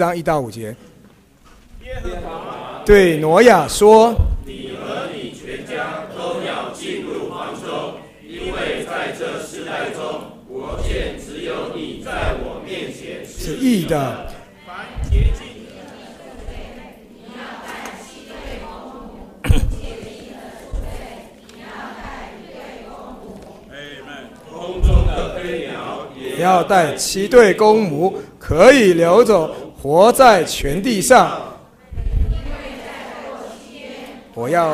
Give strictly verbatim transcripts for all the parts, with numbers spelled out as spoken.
章一到五节。对挪亚说：“ 你和你全家都要进入方舟，因为在这世代中，我见只有你在我面前是义的。” 凡洁净的， 你要带七对公母；洁净的畜类，你要带一对公母。 空中的飞鸟也要带七对公母，可以流走，活在全地上。我要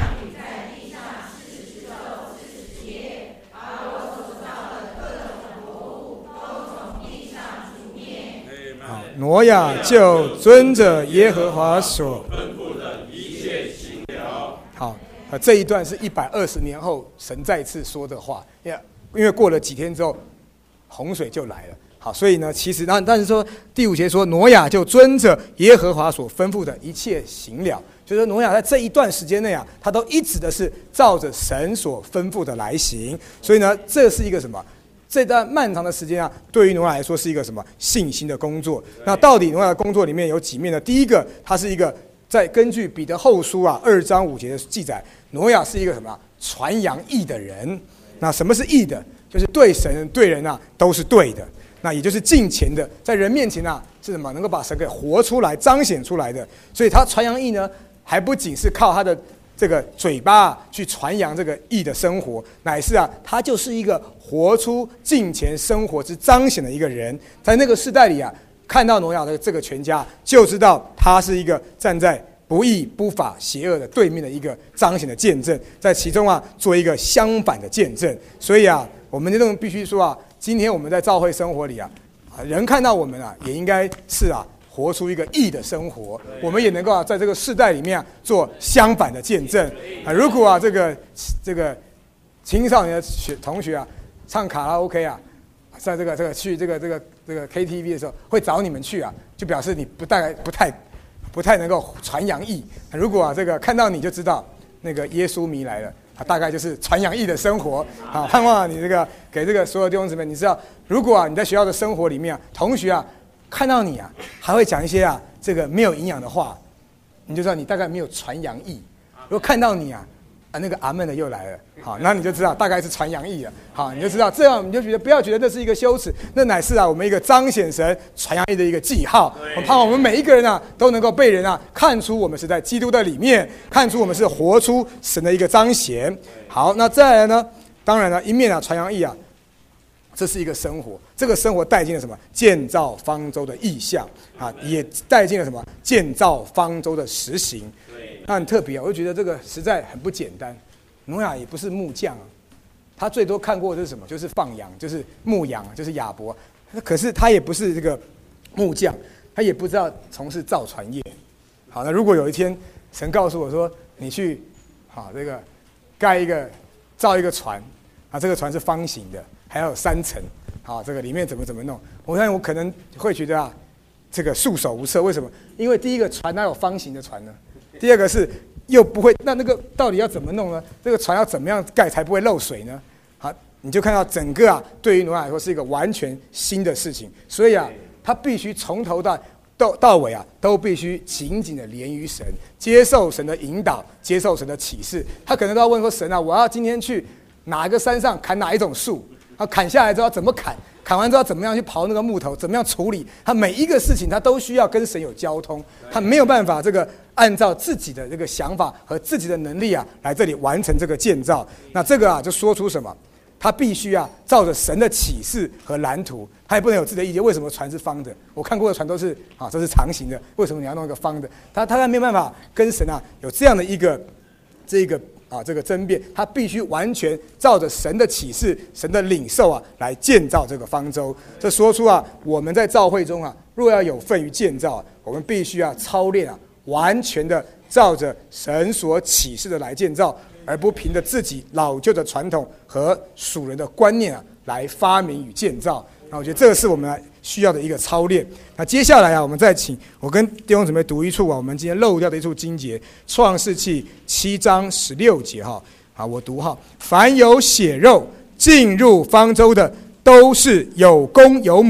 挪亚就遵着耶和华所吩咐的一切行了。 好，呃，这一段是一百二十年后神再次说的话，因为因为过了几天之后，洪水就来了。好，所以呢，其实但但是说第五节说挪亚就遵着耶和华所吩咐的一切行了，就是挪亚在这一段时间内啊，他都一直的是照着神所吩咐的来行。所以呢，这是一个什么？这段漫长的时间啊，对于挪亚来说是一个什么信心的工作？那到底挪亚的工作里面有几面呢？第一个，他是一个在根据彼得后书啊二章五节的记载，挪亚是一个什么传扬义的人。那什么是义的？就是对神对人啊都是对的。那也就是敬虔的，在人面前啊是什么？能够把神给活出来、彰显出来的。所以他传扬义呢，还不仅是靠他的这个嘴巴、啊、去传扬这个义的生活，乃是啊，他就是一个活出敬虔生活之彰显的一个人。在那个时代里啊，看到挪亚的这个全家，就知道他是一个站在不义、不法、邪恶的对面的一个彰显的见证，在其中啊做一个相反的见证。所以啊，我们这种必须说啊。今天我们在教会生活里啊，人看到我们啊，也应该是啊，活出一个义的生活。我们也能够啊，在这个世代里面啊，做相反的见证啊。如果啊，这个这个青少年的学同学啊，唱卡拉 OK 啊，在这个这个去这个这个这个 K T V 的时候，会找你们去啊，就表示你不大概不太不太能够传扬义。如果啊，这个看到你就知道那个耶稣迷来了。啊，大概就是传扬义的生活啊！盼望你这个给这个所有弟兄姊妹，你知道，如果啊你在学校的生活里面啊，同学啊看到你啊，还会讲一些啊这个没有营养的话，你就知道你大概没有传扬义。如果看到你啊啊那个阿们的又来了，好，那你就知道大概是传扬义了。好，你就知道这样，你就觉得不要觉得这是一个羞耻，那乃是啊我们一个彰显神传扬义的一个记号。我盼望我们每一个人啊都能够被人啊看出我们是在基督的里面，看出我们是活出神的一个彰显。好，那再来呢？当然了，一面啊传扬义啊，这是一个生活，这个生活带进了什么？建造方舟的意象啊，也带进了什么？建造方舟的实行。那很特别啊，我就觉得这个实在很不简单。挪亚也不是木匠啊。他最多看过的是什么？就是放羊，就是牧羊，就是亚伯。可是他也不是这个木匠，他也不知道从事造船业。好，那如果有一天神告诉我说，你去，好这个盖一个造一个船，啊，这个船是方形的，还要有三层，好，这个里面怎么怎么弄？我想我可能会觉得啊，这个束手无策。为什么？因为第一个船哪有方形的船呢？第二个是。又不会，那那个到底要怎么弄呢？这个船要怎么样盖才不会漏水呢？好，你就看到整个啊，对于挪亚来说是一个完全新的事情，所以啊，他必须从头到到到尾啊，都必须紧紧的连于神，接受神的引导，接受神的启示。他可能都要问说：神啊，我要今天去哪个山上砍哪一种树？啊，砍下来之后要怎么砍？砍完之后怎么样去刨那个木头？怎么样处理？他每一个事情他都需要跟神有交通，他没有办法这个按照自己的这个想法和自己的能力啊，来这里完成这个建造。那这个啊，就说出什么？他必须啊，照着神的启示和蓝图，他也不能有自己的意见。为什么船是方的？我看过的船都是啊，这是长形的，为什么你要弄一个方的？他他没有办法跟神啊有这样的一个这个。啊，这个争辩，他必须完全照着神的启示、神的领受啊，来建造这个方舟。这说出啊，我们在教会中啊，若要有份于建造，我们必须要操练啊，完全的照着神所启示的来建造，而不凭着自己老旧的传统和属人的观念啊，来发明与建造。那我觉得这个是我们需要的一个操练。那接下来啊，我们再请我跟弟兄姊妹读一处啊，我们今天漏掉的一处经节，创世纪七章十六节哈。啊，我读哈：凡有血肉进入方舟的，都是有公有母，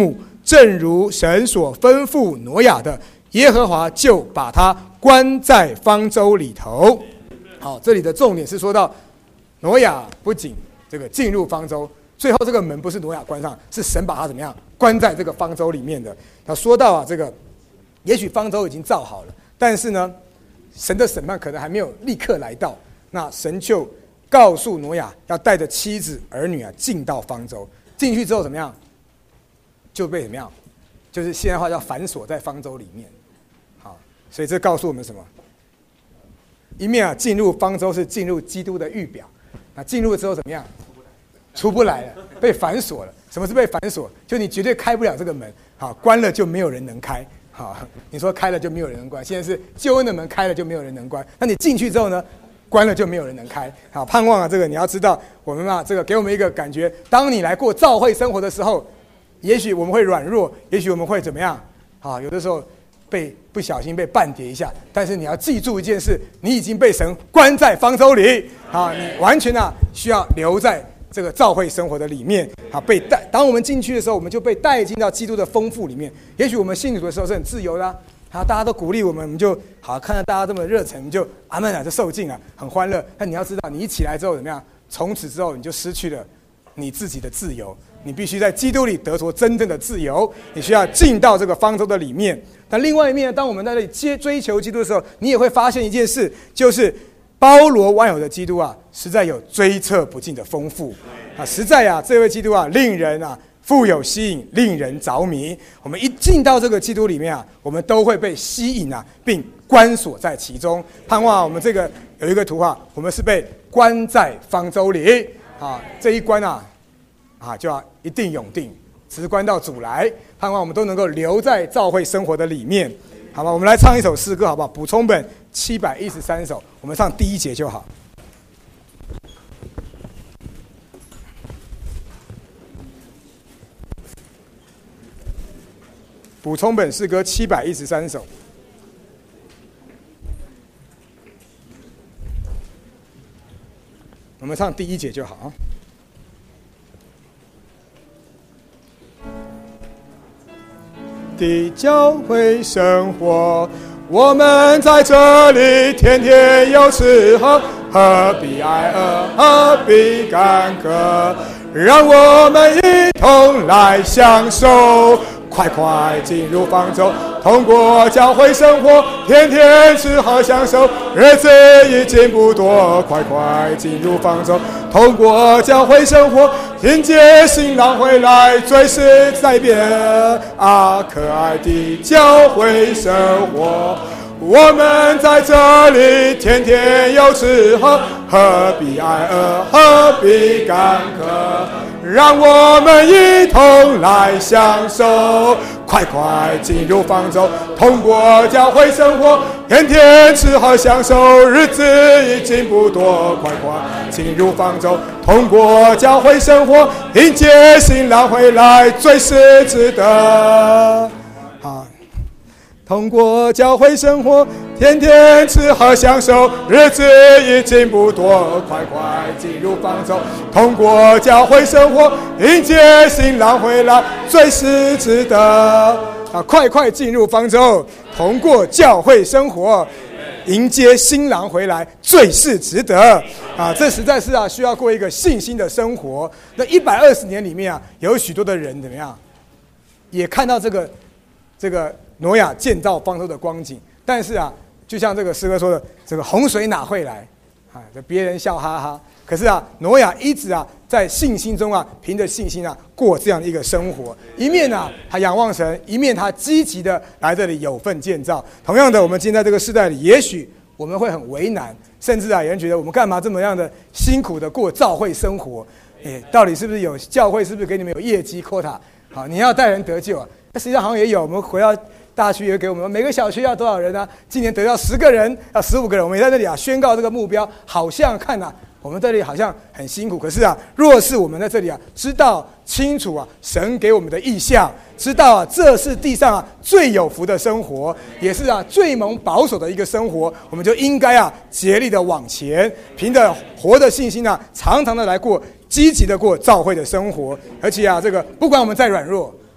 正如神所吩咐挪亚的，耶和华就把他关在方舟里头。好，这里的重点是说到挪亚不仅这个进入方舟，最后这个门不是挪亚关上，是神把他怎么样关在这个方舟里面的。要说到啊，这个也许方舟已经造好了，但是呢，神的审判可能还没有立刻来到。那神就告诉挪亚，要带着妻子儿女啊进到方舟。进去之后怎么样？就被怎么样？就是现在话叫反锁在方舟里面。好，所以这告诉我们什么？一面啊，进入方舟是进入基督的预表。那进入之后怎么样？出不来了，被反锁了。什么是被反锁？就你绝对开不了这个门。好，关了就没有人能开。好，你说开了就没有人能关。现在是救恩的门开了就没有人能关。那你进去之后呢？关了就没有人能开。好，盼望啊，这个你要知道，我们啊，这个给我们一个感觉：当你来过教会生活的时候，也许我们会软弱，也许我们会怎么样？啊，有的时候被不小心被绊跌一下。但是你要记住一件事：你已经被神关在方舟里。啊，你完全啊需要留在这个教会生活的里面。啊，被带。当我们进去的时候，我们就被带进到基督的丰富里面。也许我们信主的时候是很自由的啊。好，大家都鼓励我们，我们就好看到大家这么热忱，我们就阿们啊，就受尽了，很欢乐。但你要知道，你一起来之后怎么样？从此之后，你就失去了你自己的自由。你必须在基督里得着真正的自由。你需要进到这个方舟的里面。但另外一面，当我们在这里接追求基督的时候，你也会发现一件事，就是包罗万有的基督啊，实在有追测不尽的丰富啊！实在啊，这位基督啊，令人啊。富有吸引，令人着迷。我们一进到这个基督里面啊，我们都会被吸引啊，并关锁在其中。盼望我们这个有一个图画，我们是被关在方舟里啊，这一关啊，啊就要一定永定，直关到主来。盼望我们都能够留在教会生活的里面，好吧？我们来唱一首诗歌，好不好？补充本七百一十三首，我们唱第一节就好。补充本诗歌七百一十三首，我们唱第一节就好。的教会生活，我们在这里天天有吃喝，何必挨饿，何必干渴？让我们一同来享受。快快进入方舟，通过教会生活，天天吃喝享受，日子已经不多。快快进入方舟，通过教会生活，迎接新郎回来，最是在变啊！可爱的教会生活，我们在这里天天有吃喝，何必挨饿，何必干渴？让我们一同来享受，快快进入方舟，通过教会生活，天天吃喝享受，日子已经不多。快快进入方舟，通过教会生活，迎接新郎回来，最是值得。好。通过教会生活，天天吃喝享受，日子已经不多。快快进入方舟，通过教会生活，迎接新郎回来，最是值得。啊，快快进入方舟，通过教会生活，迎接新郎回来，最是值得。啊，这实在是啊，需要过一个信心的生活。那一百二十年里面啊，有许多的人怎么样，也看到这个这个。挪亚建造方舟的光景，但是啊，就像这个诗歌说的，这个洪水哪会来？啊，别人笑哈哈。可是啊，挪亚一直啊，在信心中啊，凭着信心啊，过这样的一个生活。一面啊，他仰望神；一面他积极的来这里有份建造。同样的，我们今天在这个时代里，也许我们会很为难，甚至啊，有人觉得我们干嘛这么样的辛苦的过教会生活？哎，到底是不是有教会？是不是给你们有业绩 quota？ 好，你要带人得救啊？那实际上好像也有，我们回到。大区也给我们每个小区要多少人呢、啊？今年得到十个人，要十五个人。我们也在这里啊宣告这个目标，好像看啊，我们这里好像很辛苦。可是啊，若是我们在这里啊，知道清楚啊，神给我们的意向，知道啊，这是地上啊最有福的生活，也是啊最蒙保守的一个生活，我们就应该啊竭力的往前，凭着活的信心啊，常常的来过，积极的过教会的生活。而且啊，这个不管我们再软弱。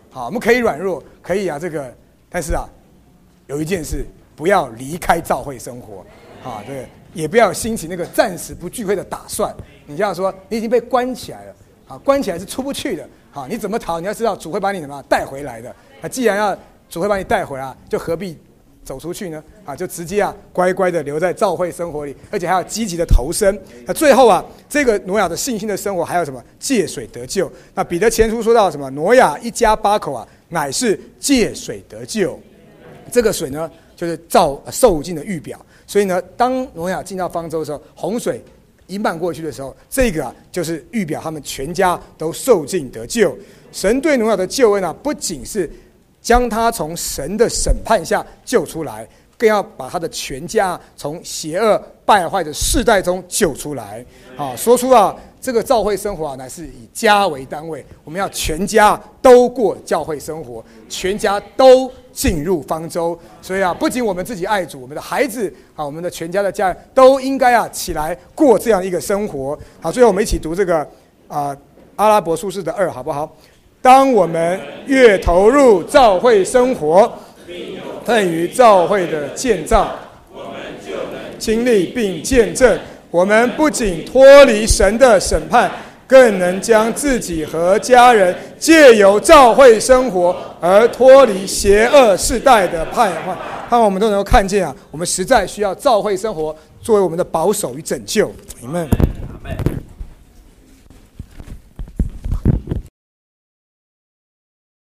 好，我们可以软弱，可以啊这个，但是啊，有一件事，不要离开教会生活，啊，对，也不要兴起那个暂时不聚会的打算。你这样说，你已经被关起来了，啊，关起来是出不去的，啊，你怎么逃？你要知道主会把你怎么带回来的。那既然要主会把你带回来，就何必走出去呢？啊，就直接啊乖乖的留在教会生活里，而且还要积极的投身。那最后啊，这个挪亚的信心的生活还有什么？借水得救。那彼得前书说到什么？挪亚一家八口啊，乃是借水得救。这个水呢，就是照受尽的预表。所以呢，当挪亚进到方舟的时候，洪水一漫过去的时候，这个啊就是预表他们全家都受尽得救。神对挪亚的救恩啊，不仅是将他从神的审判下救出来，更要把他的全家从邪恶败坏的世代中救出来。啊，说出啊，这个教会生活啊，乃是以家为单位，我们要全家都过教会生活，全家都进入方舟。所以啊，不仅我们自己爱主，我们的孩子啊，我们的全家的家人都应该啊起来过这样一个生活。好，最后我们一起读这个啊阿拉伯书士的二，好不好？当我们越投入教会生活，参与教会的建造，我们就能经历并见证，我们不仅脱离神的审判，更能将自己和家人借由教会生活而脱离邪恶世代的败坏。盼望我们都能够看见啊，我们实在需要教会生活作为我们的保守与拯救。阿们。